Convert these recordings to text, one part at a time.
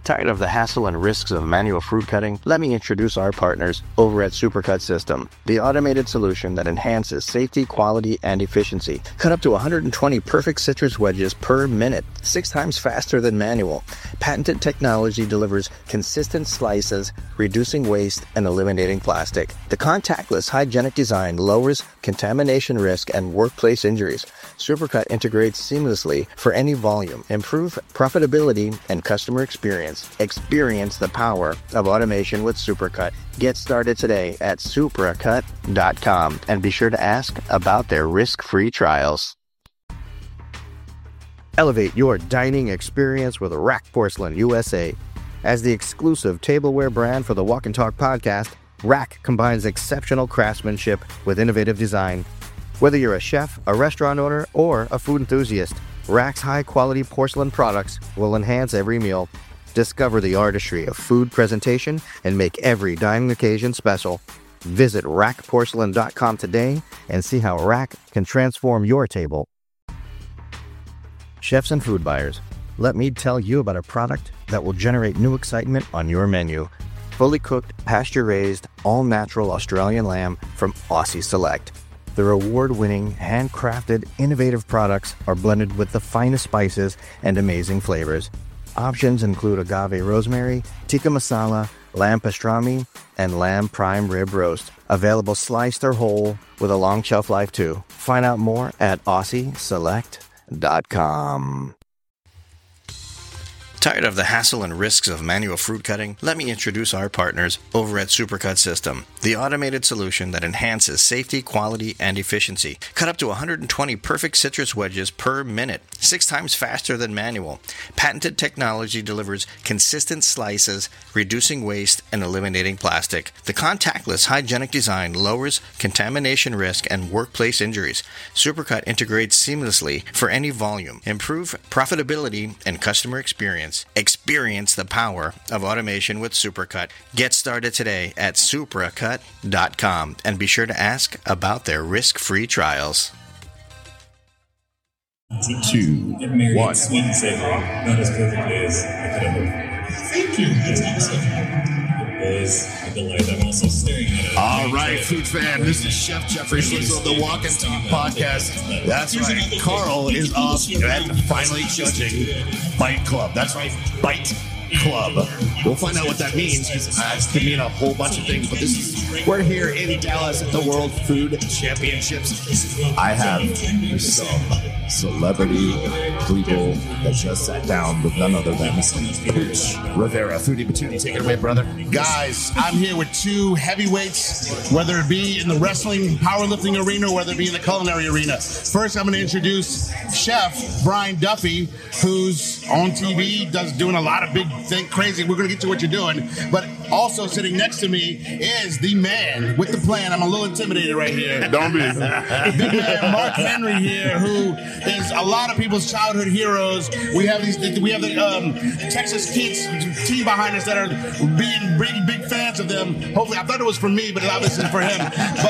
Tired of the hassle and risks of manual fruit cutting? Let me introduce our partners over at Supercut System, the automated solution that enhances safety, quality, and efficiency. Cut up to 120 perfect citrus wedges per minute, 6 times faster than manual. Patented technology delivers consistent slices, reducing waste and eliminating plastic. The contactless, hygienic design lowers contamination risk and workplace injuries. Supercut integrates seamlessly for any volume. Improve profitability and customer experience. Experience the power of automation with Supercut. Get started today at supracut.com and be sure to ask about their risk-free trials. Elevate your dining experience with Rack Porcelain USA. As the exclusive tableware brand for the Walk and Talk podcast, Rack combines exceptional craftsmanship with innovative design. Whether you're a chef, a restaurant owner, or a food enthusiast, Rack's high-quality porcelain products will enhance every meal. Discover the artistry of food presentation and make every dining occasion special. Visit rackporcelain.com today and see how Rack can transform your table. Chefs and food buyers, let me tell you about a product that will generate new excitement on your menu. Fully cooked, pasture-raised, all-natural Australian lamb from Aussie Select. Their award-winning, handcrafted, innovative products are blended with the finest spices and amazing flavors. Options include agave rosemary, tikka masala, lamb pastrami, and lamb prime rib roast. Available sliced or whole with a long shelf life too. Find out more at AussieSelect.com. Tired of the hassle and risks of manual fruit cutting? Let me introduce our partners over at Supercut System, the automated solution that enhances safety, quality, and efficiency. Cut up to 120 perfect citrus wedges per minute, 6 times faster than manual. Patented technology delivers consistent slices, reducing waste and eliminating plastic. The contactless, hygienic design lowers contamination risk and workplace injuries. Supercut integrates seamlessly for any volume. Improve profitability and customer experience. Experience the power of automation with Supercut. Get started today at supracut.com and be sure to ask about their risk-free trials. 2, 1. Sweet and savory, not as perfectly as I could have. Thank you. That's awesome. It is a delight. I'm also staring at it. All right, food fan. This is Chef Jeffrey Schlitzl of the Walk and Talk podcast. That's right. Carl is up and finally judging Bite Club. That's right, Bite Club. We'll find out what that means because that could mean a whole bunch of things. But we're here in Dallas at the World Food Championships. I have some celebrity people that just sat down with none other than Pooch Rivera. Foodie Batuni, take it away, brother. Guys, I'm here with 2 heavyweights, whether it be in the wrestling, powerlifting arena, or whether it be in the culinary arena. First, I'm going to introduce Chef Brian Duffy, who's on TV, doing a lot of big crazy. We're going to get to what you're doing. But also sitting next to me is the man with the plan. I'm a little intimidated right here. Don't be. Big man Mark Henry here, who is a lot of people's childhood heroes. We have the Texas Kids team behind us that are being big fans of them. Hopefully, I thought it was for me, but obviously for him.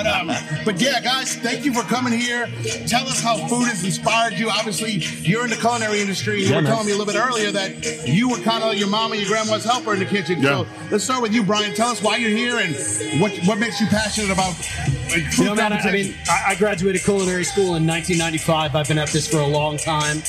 But yeah, guys, thank you for coming here. Tell us how food has inspired you. Obviously, you're in the culinary industry. You were telling me a little bit earlier that you were kind of your mom and your grandma's helper in the kitchen. Yeah. So let's start with you, Brian. Tell us why you're here and what makes you passionate about food. Man, I graduated culinary school in 1995. I've been at this for a long time.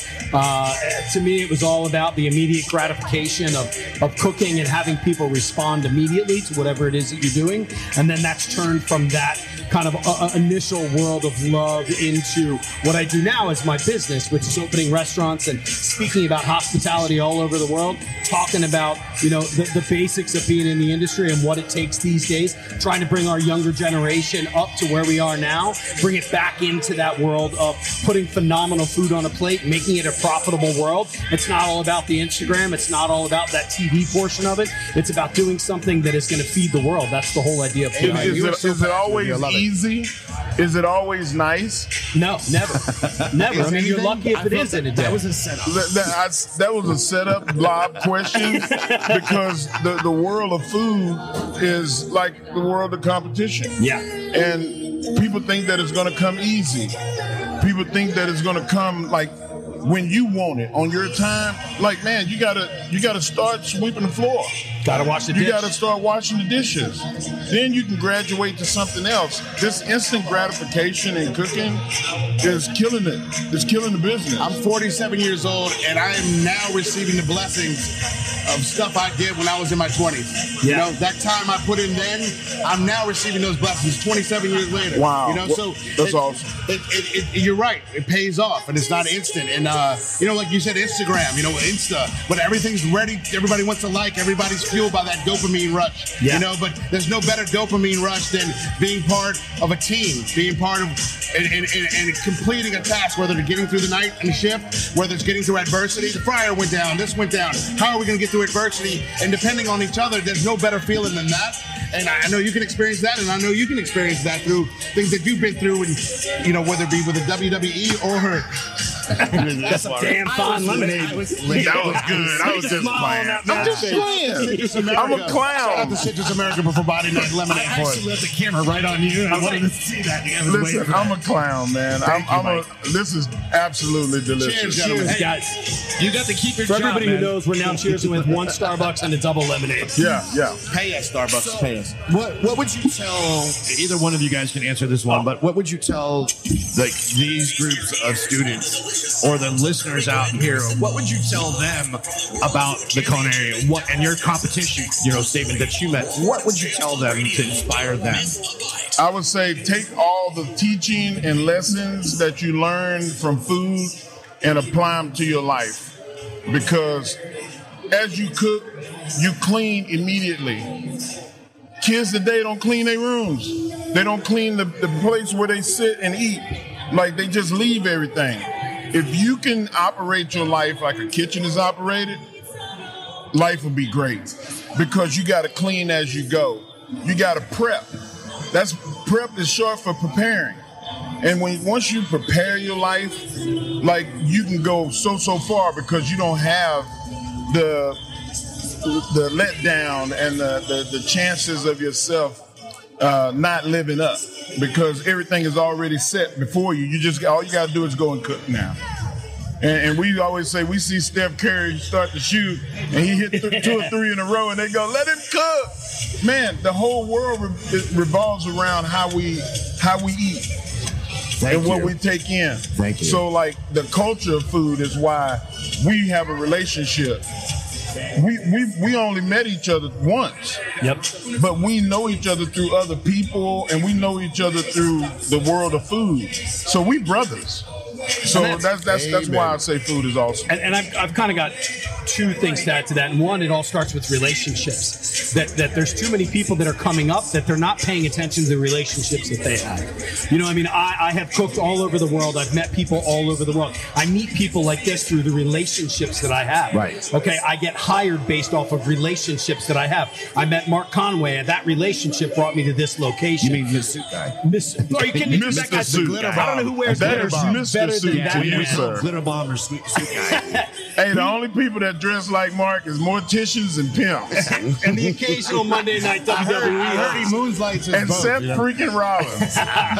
To me, it was all about the immediate gratification of cooking and having people respond immediately to whatever it is that you're doing. And then that's turned from that kind of initial world of love into what I do now as my business, which is opening restaurants and speaking about hospitality all over the world, talking about, the basics of being in the industry and what it takes these days, trying to bring our younger generation up to where we are now, bring it back into that world of putting phenomenal food on a plate, making it a profitable world. It's not all about the Instagram. It's not all about that TV portion of it. It's about doing something that is going to feed the world. That's the whole idea of food. Is it always easy? Is it always nice? No, never. Never. I mean, you're lucky if it is in a day. That was a setup. That was a setup lob question because the world of food is like the world of competition. Yeah. And people think that it's going to come easy. People think that it's going to come like when you want it on your time, like, man, you gotta start sweeping the floor. Gotta wash the dish. You gotta start washing the dishes. Then you can graduate to something else. This instant gratification in cooking is killing it. It's killing the business. I'm 47 years old, and I am now receiving the blessings of stuff I did when I was in my 20s. You know, that time I put in then, I'm now receiving those blessings 27 years later. Wow. You know, so that's awesome. You're right. It pays off, and it's not instant. And, you know, like you said, Instagram, you know, Insta, but everything's ready. Everybody wants to like. Everybody's fueled by that dopamine rush. Yeah. You know, but there's no better dopamine rush than being part of a team, being part of and completing a task, whether it's getting through the night and the shift, whether it's getting through adversity. The fryer went down, this went down. How are we going to get through adversity? And depending on each other, there's no better feeling than that. And I know you can experience that, and I know you can experience that through things that you've been through, and, you know, whether it be with the WWE or her. That's a damn fine lemonade. That was good. I was just playing. I'm just playing. I'm a clown. Shout out to Citrus America for Body Night Lemonade for us. I left the camera right on you. I wanted to see that. Listen, I'm a clown, man. This is absolutely delicious. Cheers, guys. You got to keep your For job, everybody man. who knows, we're now cheersing with one Starbucks and a double lemonade. Yeah. Pay us, Starbucks. Pay us. What would you tell, either one of you guys can answer this one, but what would you tell like these groups of students or the listeners out here, what would you tell them about the culinary and your competition, statement that you met? What would you tell them to inspire them? I would say take all the teaching and lessons that you learn from food and apply them to your life, because as you cook, you clean immediately. Kids today don't clean their rooms. They don't clean the place where they sit and eat. Like, they just leave everything. If you can operate your life like a kitchen is operated, life will be great, because you got to clean as you go. You got to prep. Prep is short for preparing. And once you prepare your life, like, you can go so far, because you don't have the letdown and the chances of yourself not living up, because everything is already set before you. All you got to do is go and cook now. And we always say, we see Steph Curry start to shoot, and he hit 2 or 3 in a row, and they go, let him cook. Man, the whole world revolves around how we eat. And what we take in. Thank you. So, like, the culture of food is why we have a relationship. We only met each other once. Yep. But we know each other through other people, and we know each other through the world of food. So we brothers. So that's why I say food is awesome. And I've kind of got 2 things to add to that. And one, it all starts with relationships. That there's too many people that are coming up that they're not paying attention to the relationships that they have. You know, I mean, I have cooked all over the world. I've met people all over the world. I meet people like this through the relationships that I have. Right. Okay, I get hired based off of relationships that I have. I met Mark Conway, and that relationship brought me to this location. You mean the suit guy? Are you kidding me? Mr. That guy's Suit glitter guy. bomb. I don't know who wears That glitter is bomb. Mr. Better Suit than that. to you, sir. Glitter bomb or suit guy. Hey, the only people that dress like Mark is morticians and pimps. And the occasional Monday night WWE. I heard he moonlights as And both. Seth freaking Rollins.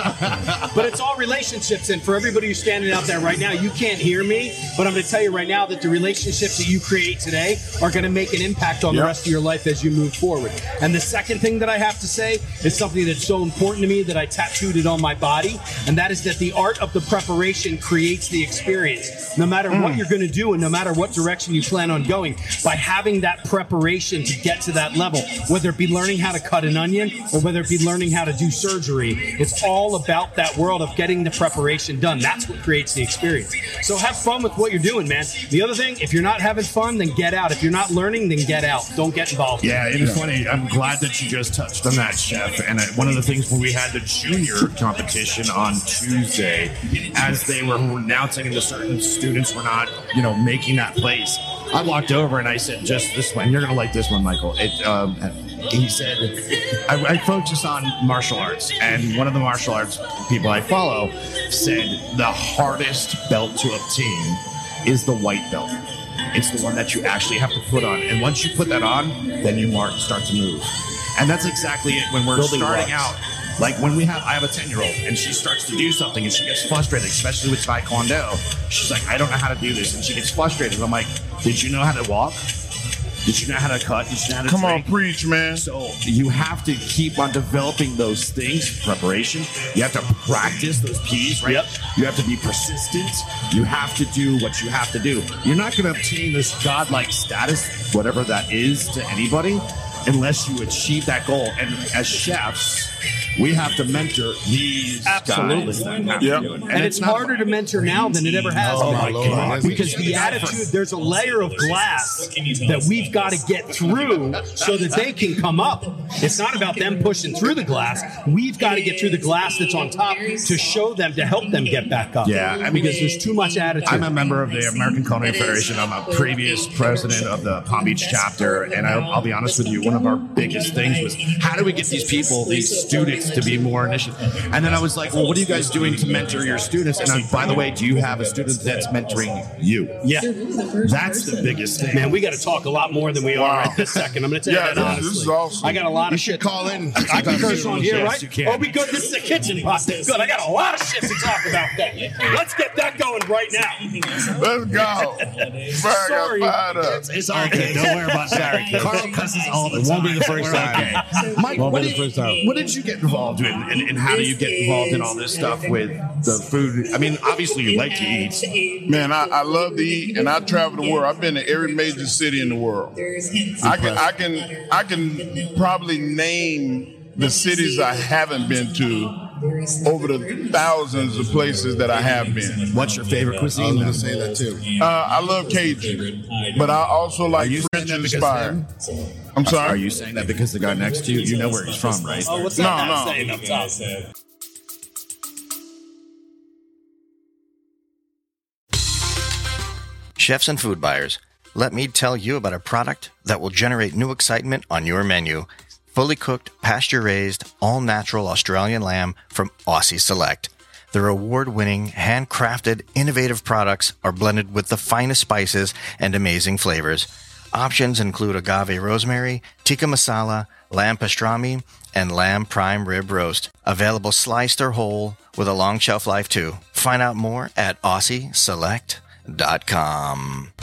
But it's all relationships, and for everybody who's standing out there right now, you can't hear me, but I'm going to tell you right now that the relationships that you create today are going to make an impact on the rest of your life as you move forward. And the second thing that I have to say is something that's so important to me that I tattooed it on my body, and that is that the art of the preparation creates the experience. No matter what you're going to do and no matter what direction you plan on going, by having that preparation to get to that level, whether it be learning how to cut an onion or whether it be learning how to do surgery, it's all about that world of getting the preparation done. That's what creates the experience. So have fun with what you're doing, man. The other thing, if you're not having fun, then get out. If you're not learning, then get out. Don't get involved. Yeah, it's funny. I'm glad that you just touched on that, Chef. And one of the things when we had the junior competition on Tuesday, as they were announcing and the certain students were not, making that place, I walked over and I said, just this one. You're going to like this one, Michael. He said, I focus on martial arts. And one of the martial arts people I follow said the hardest belt to obtain is the white belt. It's the one that you actually have to put on. And once you put that on, then you start to move. And that's exactly it. When we're starting out, Like when I have a 10-year-old and she starts to do something and she gets frustrated, especially with Taekwondo. She's like, I don't know how to do this. And she gets frustrated. I'm like, did you know how to walk? Did you know how to cut? Did you know how to Come drink? on, preach, man. So you have to keep on developing those things, preparation. You have to practice those P's, right? Yep. You have to be persistent. You have to do what you have to do. You're not going to obtain this godlike status, whatever that is to anybody, unless you achieve that goal. And as chefs, we have to mentor these Absolutely. guys that have Yep. to do it. And it's harder to mentor now than it ever has Oh been. my God. Because the attitude, there's a layer of glass that we've got to get through so that they can come up. It's not about them pushing through the glass. We've got to get through the glass that's on top to show them, to help them get back up. Yeah, I mean, because there's too much attitude. I'm a member of the American Culinary Federation. I'm a previous president of the Palm Beach chapter, and I'll be honest with you, one of our biggest things was how do we get these people, these students, to be more initiative? And then I was like, well, what are you guys doing to mentor your students? And by the way, do you have a student that's mentoring you? Yeah. That's the biggest thing. Man, we got to talk a lot more than we are right this second. I'm going to tell you that honestly. This is awesome. I got a lot of shit. Call in. I can curse on here, Yes, right? you can. Oh, we good. This is the kitchen pot. Good. I got a lot of shit to talk about that. Let's get that going right now. Let's go. Bro, Sorry. I got fired up. It's all okay. Don't worry about that. Carl cusses all the time. It won't be the first time. Okay. Mike, Won't what be the first time. did you get involved in, and how do you get involved in all this stuff with the food? I mean, obviously you like to eat. Man, I love to eat, and I travel the world. I've been to every major city in the world. I can probably name the cities I haven't been to over the thousands of places that I have been. What's your favorite I was cuisine? going to say that too. I love Cajun, but I also like you saying French that because inspired. I'm Are sorry. you saying that because the guy next to you, you know where he's from, right? Oh, what's No, that no. saying up top? Chefs and food buyers, let me tell you about a product that will generate new excitement on your menu. Fully cooked, pasture-raised, all-natural Australian lamb from Aussie Select. Their award-winning, handcrafted, innovative products are blended with the finest spices and amazing flavors. Options include agave rosemary, tikka masala, lamb pastrami, and lamb prime rib roast. Available sliced or whole with a long shelf life too. Find out more at AussieSelect.com.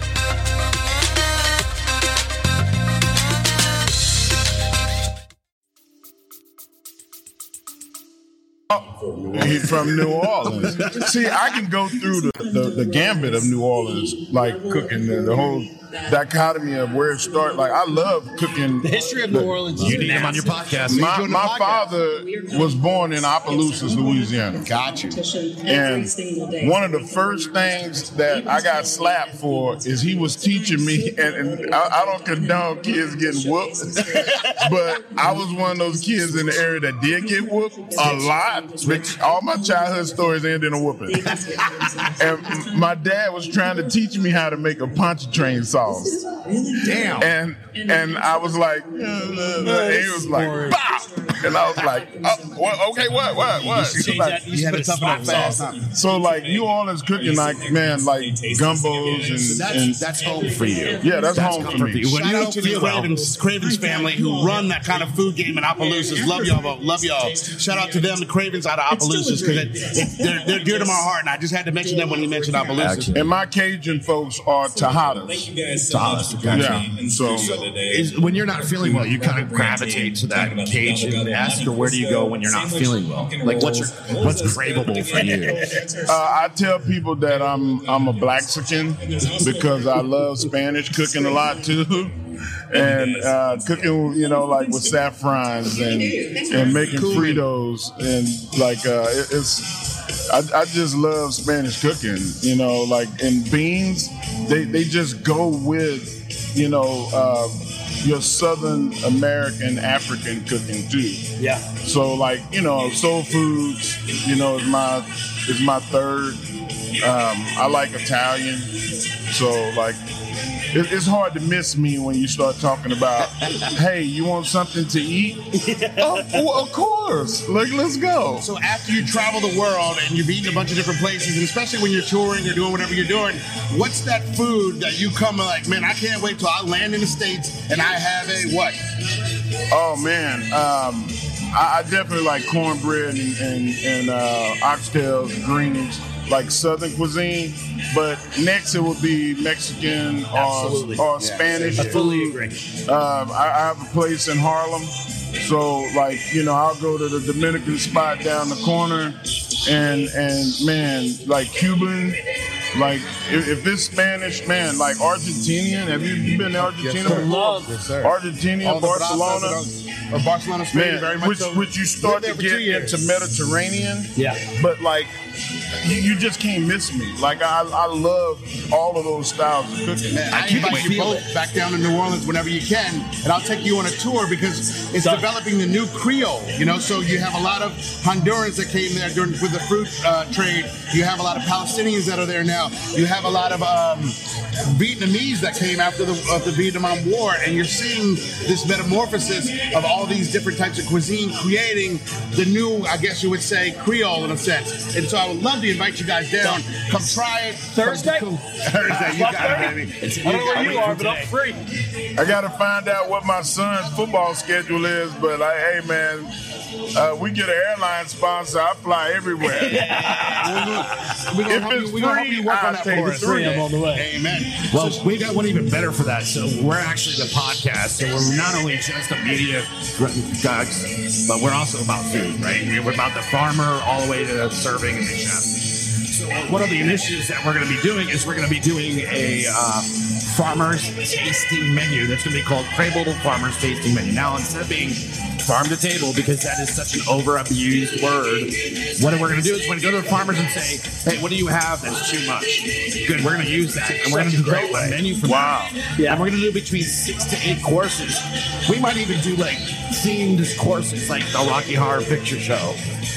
He's from New Orleans. See, I can go through the gambit of New Orleans, like cooking the whole dichotomy of where it started. Like, I love cooking. The history of New Orleans. You need him on your podcast. My father was born in Opelousas, Louisiana. Got you. And one of the first things that I got slapped for is he was teaching me, and I don't condone kids getting whooped, but I was one of those kids in the area that did get whooped a lot. All my childhood stories end in a whooping. And my dad was trying to teach me how to make a pontchartrain sauce. Damn. And I was like, and he was like, "Bow!" And I was like, oh, okay, what? Change that. You had to toughen up fast, huh? So like New Orleans cooking, like, man, like gumbos and That's home for you. Yeah, that's home for comfort me. you. When Shout you out don't to the feel well, Cravens family who run that kind of food game in Opelousas. Love y'all, bro. Love y'all. Shout out to them, the Cravens out of Opelousas, because they're dear to my heart, and I just had to mention them when you mentioned Opelousas. And my Cajun folks are Tejadas. Yeah. So when you're not feeling well, you kind of gravitate to that Cajun-esque, or where do you go when you're not feeling well? Like, what's craveable for you? I tell people that I'm a Blaxican because I love Spanish cooking a lot too. And cooking, like with saffrons and making Fritos and like I just love Spanish cooking, like, and beans, they just go with, your Southern American African cooking too. Yeah. So like, soul foods, is my third. I like Italian. So like, it's hard to miss me when you start talking about, hey, you want something to eat? Oh, of course. Like, let's go. So after you travel the world and you've eaten a bunch of different places, and especially when you're touring or doing whatever you're doing, what's that food that you come like, man, I can't wait till I land in the States and I have a what? Oh man, I definitely like cornbread and oxtails, greens, like Southern cuisine. But next it would be Mexican or Spanish. I fully food. agree. I have a place in Harlem. So, like, I'll go to the Dominican spot down the corner and man, like Cuban, like if it's Spanish, man, like Argentinian. Have you been to Argentina? Yes, Love. Yes, sir. Argentina, Barcelona. Or Barcelona, Spain, Man, very much so. which you start Lived to there for 2 get years. into Mediterranean. Yeah. But like, you just can't miss me. Like I love all of those styles of cooking. Man, I invite you both back down to New Orleans whenever you can, and I'll take you on a tour because it's developing the new Creole. So you have a lot of Hondurans that came there with the fruit trade. You have a lot of Palestinians that are there now. You have a lot of Vietnamese that came after the Vietnam War, and you're seeing this metamorphosis of all these different types of cuisine creating the new, I guess you would say, Creole in a sense. And so I would love to invite you guys down. Come try it. Thursday? Thursday, you got it, baby. I don't know where you are, but I'm free. I got to find out what my son's football schedule is, but hey man, we get an airline sponsor. I fly everywhere. We're going to help you work on that for us. I'm on the way. Amen. Well, we got one even better for that. So we're actually the podcast. So we're not only just a media guys, but we're also about food, right? We're about the farmer all the way to serving and the chef. So one of the initiatives that we're going to be doing is we're going to be doing a farmer's tasting menu that's going to be called Crable Farmer's Tasting Menu. Now, instead of being farm to table, because that is such an over-abused word, what we're going to do is we're going to go to the farmers and say, hey, what do you have that's too much? Good, we're going to use that. And we're going to do a menu for that. Yeah. And we're going to do between 6 to 8 courses. We might even do like themed courses like the Rocky Horror Picture Show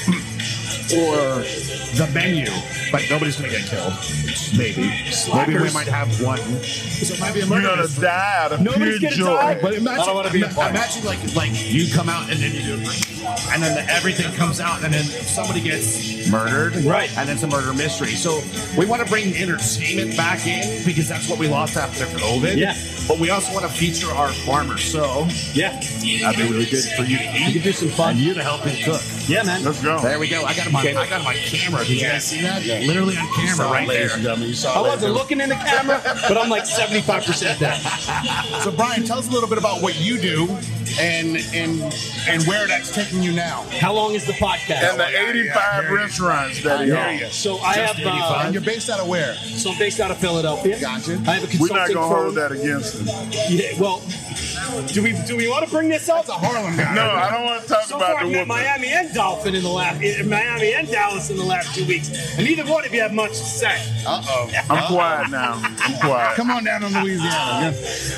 or the menu, but nobody's going to get killed. Maybe we might have one. So it might be a murder. You're gonna die out of Nobody's pure gonna joy. die. But imagine, I don't wanna be a part. imagine like you come out and then you do, and then everything comes out, and then somebody gets murdered, Right. And it's a murder mystery. So we want to bring entertainment back in because that's what we lost after COVID. Yeah. But we also want to feature our farmers. So Yeah. that'd be really good for you to eat. You can do some fun. And you to help him cook. Yeah, man. Let's go. There we go. I got him on camera. Did you guys see that? Yeah. Literally on camera right there. I wasn't looking in the camera, but I'm like 75% there. So, Brian, tell us a little bit about what you do and where that's taking you now. How long is the podcast? And the 85 restaurants that he owns. So I have, And you're based out of where? so I'm based out of Philadelphia. Gotcha. I have a We're not consulting gonna firm. hold that against him. Yeah, well, do we want to bring this up? That's a Harlem guy. No, I don't want to talk So about far, the I've met woman. Miami and Dolphin in Miami and Dallas in the last 2 weeks, and neither one of you have much to say. Uh-oh. I'm quiet now. I'm quiet. Come on down to Louisiana.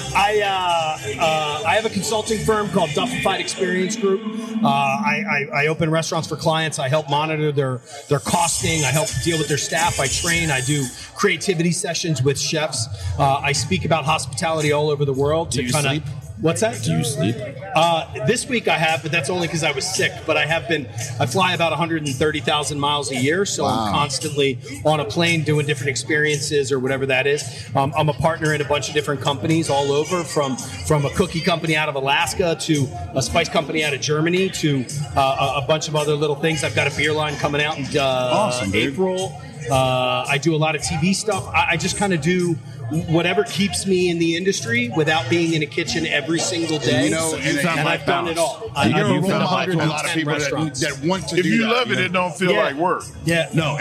I have a consulting firm called Duffified Experience Group. I open restaurants for clients. I help monitor their costing. I help deal with their staff. I train. I do creativity sessions with chefs. I speak about hospitality all over the world. Do you kinda, sleep? What's that? Do you sleep? This week I have, but that's only because I was sick. But I fly about 130,000 miles a year, so I'm constantly on a plane doing different experiences or whatever that is. I'm a partner in a bunch of different companies all over, from a cookie company out of Alaska to a spice company out of Germany to a bunch of other little things. I've got a beer line coming out in April. I do a lot of TV stuff. I just kind of do whatever keeps me in the industry without being in a kitchen every single day. You know, and I've done it all. You're a I've role been model to a lot of 110 people restaurants. that want to If do you that, love it, know? it don't feel Yeah. like work. Yeah. No,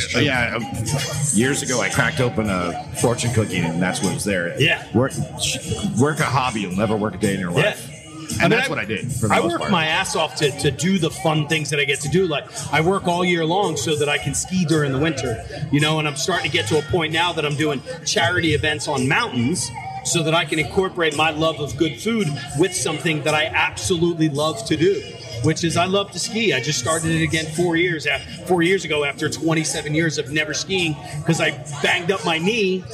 years ago I cracked open a fortune cookie, and that's what was there. Yeah. Work a hobby, you'll never work a day in your life. And that's what I did for the I most work part. my ass off to do the fun things that I get to do. Like I work all year long so that I can ski during the winter, and I'm starting to get to a point now that I'm doing charity events on mountains so that I can incorporate my love of good food with something that I absolutely love to do, which is I love to ski. I just started it again 4 years ago after 27 years of never skiing because I banged up my knee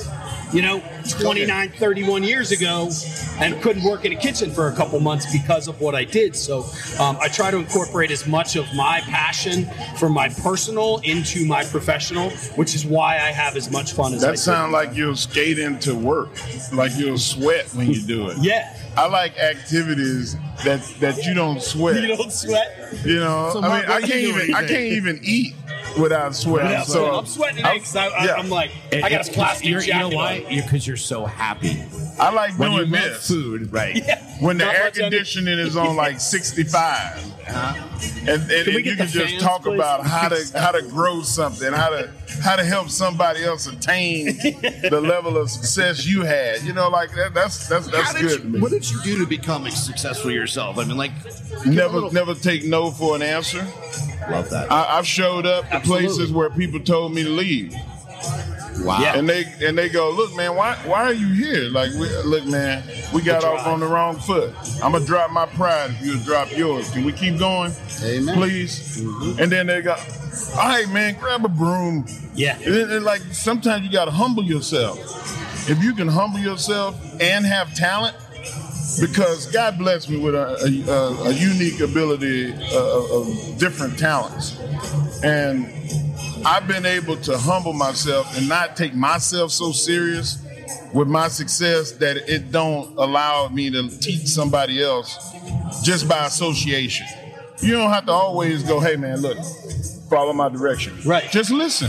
29, 31 years ago and couldn't work in a kitchen for a couple months because of what I did. So I try to incorporate as much of my passion from my personal into my professional, which is why I have as much fun as I do. That sounds like you'll skate into work, like you'll sweat when you do it. Yeah. I like activities that you don't sweat. You don't sweat? So Mark, I can't even eat without sweating. Yeah, so I'm sweating because I'm like, I got a plastic jacket. You know why? Because you're so happy. I like when doing you this. love food, right? Yeah. When the air conditioning is on like 65. And you can just talk about how to grow something, how to help somebody else attain the level of success you had. Like that's good to me. What did you do to become successful yourself? I mean, like never take no for an answer. Love that. I've showed up to places where people told me to leave. Wow. Yeah. And they go, look, man, why are you here? Like, look, man, we got off on the wrong foot. I'm gonna drop my pride if you drop yours. Can we keep going, please? Mm-hmm. And then they go, all right, man, grab a broom. Yeah. And like sometimes you gotta humble yourself. If you can humble yourself and have talent, because God blessed me with a unique ability of different talents, and I've been able to humble myself and not take myself so serious with my success that it don't allow me to teach somebody else just by association. You don't have to always go, hey man, look, follow my direction. Right. Just listen.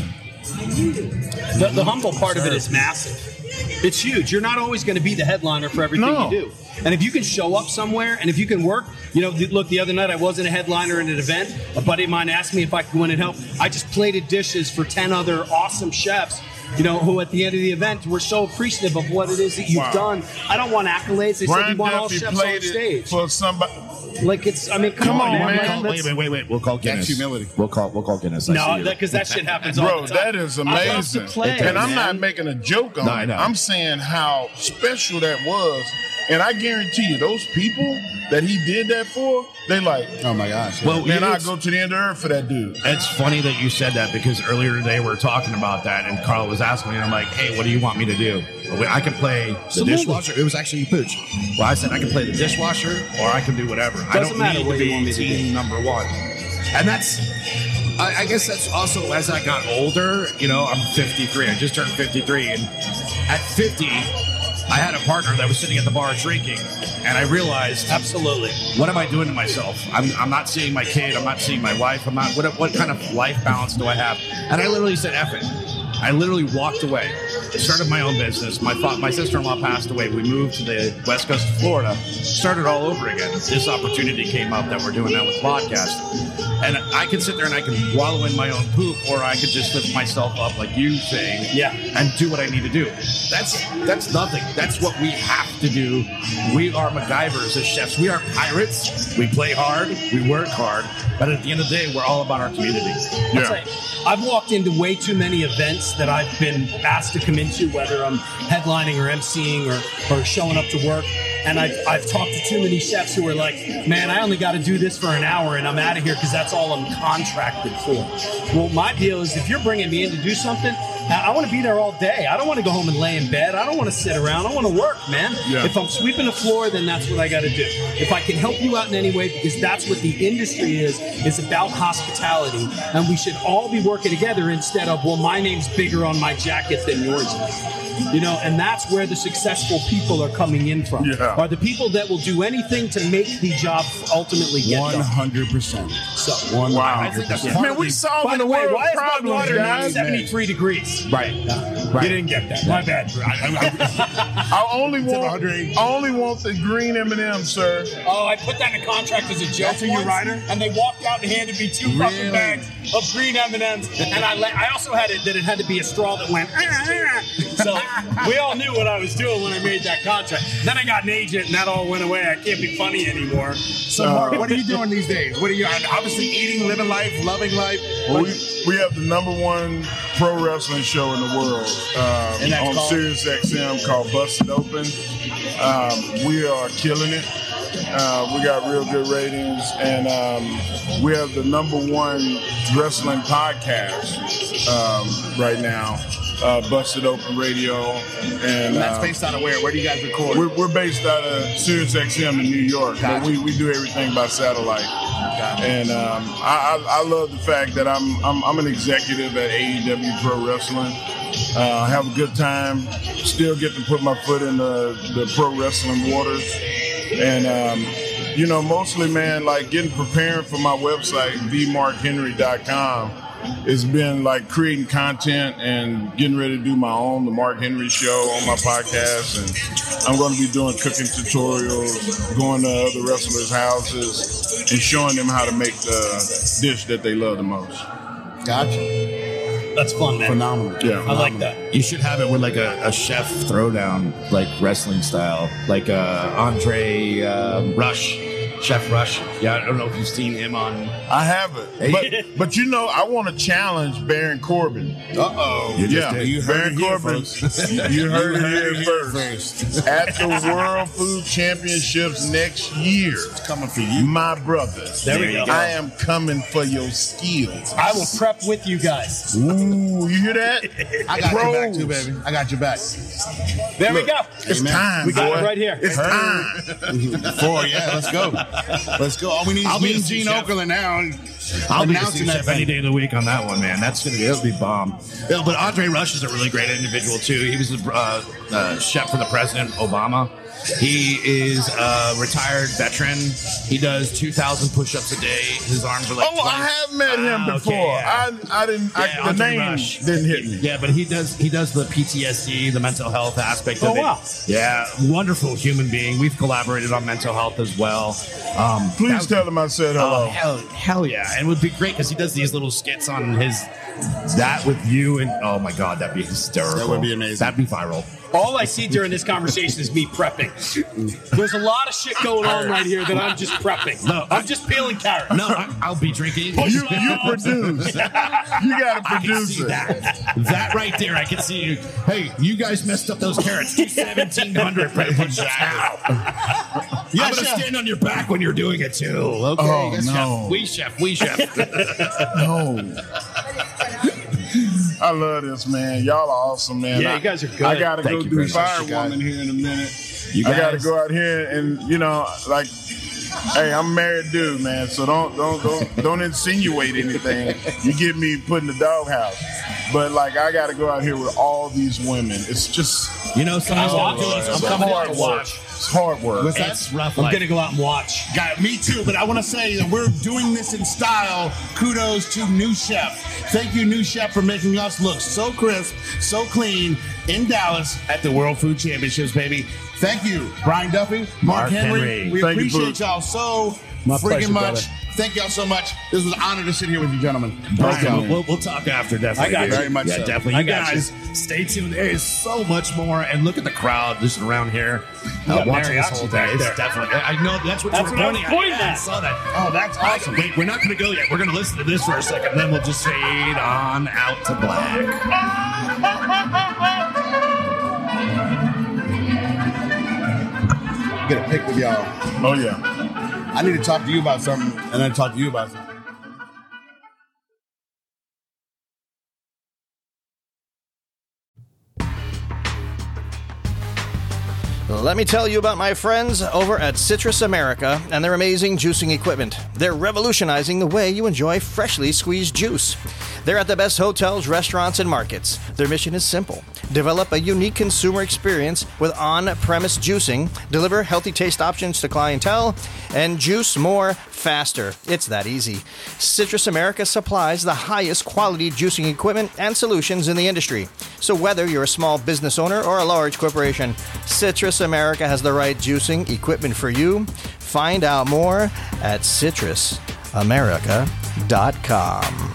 The humble part of it is massive. It's huge. You're not always going to be the headliner for everything you do. And if you can show up somewhere and if you can work, look, the other night I wasn't a headliner in an event. A buddy of mine asked me if I could go in and help. I just plated dishes for 10 other awesome chefs, who at the end of the event were so appreciative of what it is that you've done. I don't want accolades. They said you want all chefs on stage. For somebody. Like come on, man. Wait. We'll call Guinness. That's humility. We'll call Guinness. No, because that shit happens all the time. That is amazing. And I'm not making a joke on it. No. I'm saying how special that was. And I guarantee you, those people that he did that for, they like, oh my gosh. Well, man, I'd go to the end of the earth for that dude. It's funny that you said that because earlier today we were talking about that and Carl was asking me, and I'm like, hey, what do you want me to do? I can play the dishwasher. It was actually Pooch. Well, I said I can play the dishwasher or I can do whatever. I don't matter need what to you want me be to do. team number one. And that's, I guess that's also as I got older, I'm 53. I just turned 53. And at 50, I had a partner that was sitting at the bar drinking, and I realized, absolutely, what am I doing to myself? I'm not seeing my kid. I'm not seeing my wife. I'm not. What kind of life balance do I have? And I literally said, F it. I literally walked away. Started my own business. My sister-in-law passed away. We moved to the west coast of Florida. Started all over again. This opportunity came up that we're doing now with podcasting. And I can sit there and I can wallow in my own poop, or I could just lift myself up, like you saying, and do what I need to do. That's nothing. That's what we have to do. We are MacGyvers as chefs. We are pirates. We play hard. We work hard. But at the end of the day, we're all about our community. Yeah. I've walked into way too many events that I've been asked to come into, whether I'm headlining or emceeing or showing up to work. And I've talked to too many chefs who are like, man, I only got to do this for an hour and I'm out of here because that's all I'm contracted for. Well, my deal is if you're bringing me in to do something, I want to be there all day. I don't want to go home and lay in bed. I don't want to sit around. I want to work, man. Yeah. If I'm sweeping the floor, then that's what I got to do. If I can help you out in any way, because that's what the industry is about hospitality. And we should all be working together instead of, well, my name's bigger on my jacket than yours is. And that's where the successful people are coming in from. Yeah. Are the people that will do anything to make the job ultimately get 100%. So, wow. I think that's man, we solving by the the way, world why is my problems, water now guys. 73 degrees? Right. You didn't get that. My bad. I only want the green M&Ms, sir. Oh, I put that in a contract as a joke That's in your once, rider? and they walked out and handed me 2 fucking bags of green M&Ms, and I also had it that it had to be a straw that went. So we all knew what I was doing when I made that contract. Then I got an agent, and that all went away. I can't be funny anymore. So, Mark, what are you doing these days? What are you obviously eating, living life, loving life? Well, we have the #1 pro wrestling show in the world on Sirius XM called Busted Open. We are killing it. We got real good ratings, and we have the #1 wrestling podcast right now. Busted Open Radio. And that's based out of where? Where do you guys record? We're based out of Sirius XM in New York, but we do everything by satellite. And I love the fact that I'm an executive at AEW Pro Wrestling. Have a good time. Still get to put my foot in the pro wrestling waters. And, mostly, man, like preparing for my website, themarkhenry.com. It's been like creating content and getting ready to do my own, The Mark Henry Show on my podcast. And I'm going to be doing cooking tutorials, going to other wrestlers' houses, and showing them how to make the dish that they love the most. Gotcha. That's fun, man. Phenomenal. Yeah, I like that. You should have it with like a chef throwdown, like wrestling style, like Andre Rush, Chef Rush. Yeah, I don't know if you've seen him on. I haven't, but I want to challenge Baron Corbin. You heard Baron it here, Corbin. folks. You heard it here first. At the World Food Championships next year, It's coming for you. my brother. There we go. I am coming for your skills. I will prep with you guys. Ooh, you hear that? I got your back Pros. too, baby. I got your back. There we Look, go. It's time, We got boy. it right here. It's time. 4, yeah, let's go. Let's go. All we need I'll is be me and the Gene chef. Okerlund now. I'll be announcing the that chef any thing. day of the week on that one, man. That'll be bomb. Yeah, but Andre Rush is a really great individual too. He was the chef for the President Obama. He is a retired veteran. He does 2,000 push-ups a day. His arms are like. Oh, I have met him before. Okay, yeah. I didn't. Yeah, the Andre name Rush. didn't hit me. Yeah, but he does the PTSD, the mental health aspect of Oh, it. wow. Yeah, wonderful human being. We've collaborated on mental health as well. Please tell him I said Oh, hello. hell yeah. And it would be great because he does these little skits on that with you, and oh my God, that'd be hysterical. That would be amazing. That'd be viral. All I see during this conversation is me prepping. There's a lot of shit going on right here that I'm just prepping. No, I'm just peeling carrots. No, I'll be drinking. You produce. You got to I can produce see it. that right there. I can see you. Hey, you guys messed up those carrots. Do 1,700 push-ups now. I'm gonna stand on your back when you're doing it too. Okay. Oh, Yes, no. chef. We chef. No. I love this, man. Y'all are awesome, man. Yeah, you guys are good. I gotta Thank go you do very much, Firewoman here in a minute. You I gotta guys- go out here and hey, I'm a married dude, man. So don't insinuate anything. You get me put in the doghouse. But I gotta go out here with all these women. It's just Sometimes I'm doing it's something hard to work. watch. It's hard work. What's that? It's rough. I'm life. going to go out and watch. Me too, but I want to say that we're doing this in style. Kudos to New Chef. Thank you, New Chef, for making us look so crisp, so clean in Dallas at the World Food Championships, baby. Thank you, Brian Duffy, Mark Henry. We Thank you, appreciate Boots. y'all so My freaking pleasure, much. brother. Thank y'all so much. This was an honor to sit here with you, gentlemen. Okay, we'll talk after, definitely. I got you. Very much Yeah, so. definitely. I You got guys, stay tuned. There is so much more. And look at the crowd just around here got watching this mariachi whole back day. It's there. definitely. I know that's what That's you what were I was pointing at. I saw that. Oh, that's awesome. Wait, we're not going to go yet. We're going to listen to this for a second. Then we'll just fade on out to black. Get a pic with y'all. Oh yeah. I need to talk to you about something, and then talk to you about something. Let me tell you about my friends over at Citrus America and their amazing juicing equipment. They're revolutionizing the way you enjoy freshly squeezed juice. They're at the best hotels, restaurants, and markets. Their mission is simple: develop a unique consumer experience with on-premise juicing, deliver healthy taste options to clientele, and juice more faster. It's that easy. Citrus America supplies the highest quality juicing equipment and solutions in the industry. So whether you're a small business owner or a large corporation, Citrus America has the right juicing equipment for you. Find out more at citrusamerica.com.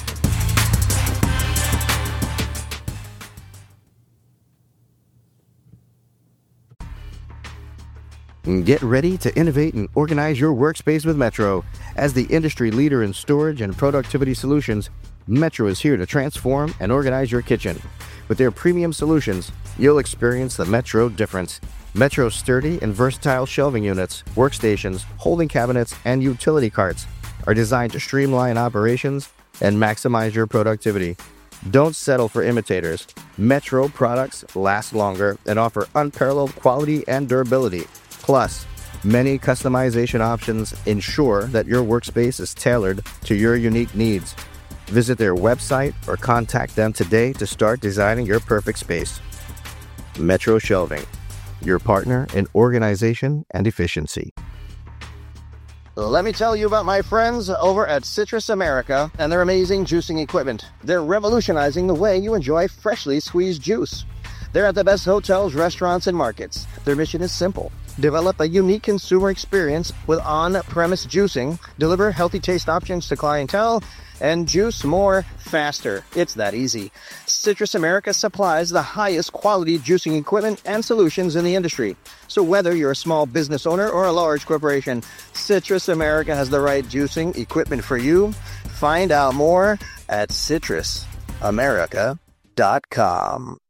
Get ready to innovate and organize your workspace with Metro. As the industry leader in storage and productivity solutions, Metro is here to transform and organize your kitchen. With their premium solutions, you'll experience the Metro difference. Metro's sturdy and versatile shelving units, workstations, holding cabinets, and utility carts are designed to streamline operations and maximize your productivity. Don't settle for imitators. Metro products last longer and offer unparalleled quality and durability. Plus, many customization options ensure that your workspace is tailored to your unique needs. Visit their website or contact them today to start designing your perfect space. Metro Shelving, your partner in organization and efficiency. Let me tell you about my friends over at Citrus America and their amazing juicing equipment. They're revolutionizing the way you enjoy freshly squeezed juice. They're at the best hotels, restaurants, and markets. Their mission is simple. Develop a unique consumer experience with on-premise juicing, deliver healthy taste options to clientele, and juice more faster. It's that easy. Citrus America supplies the highest quality juicing equipment and solutions in the industry. So whether you're a small business owner or a large corporation, Citrus America has the right juicing equipment for you. Find out more at citrusamerica.com.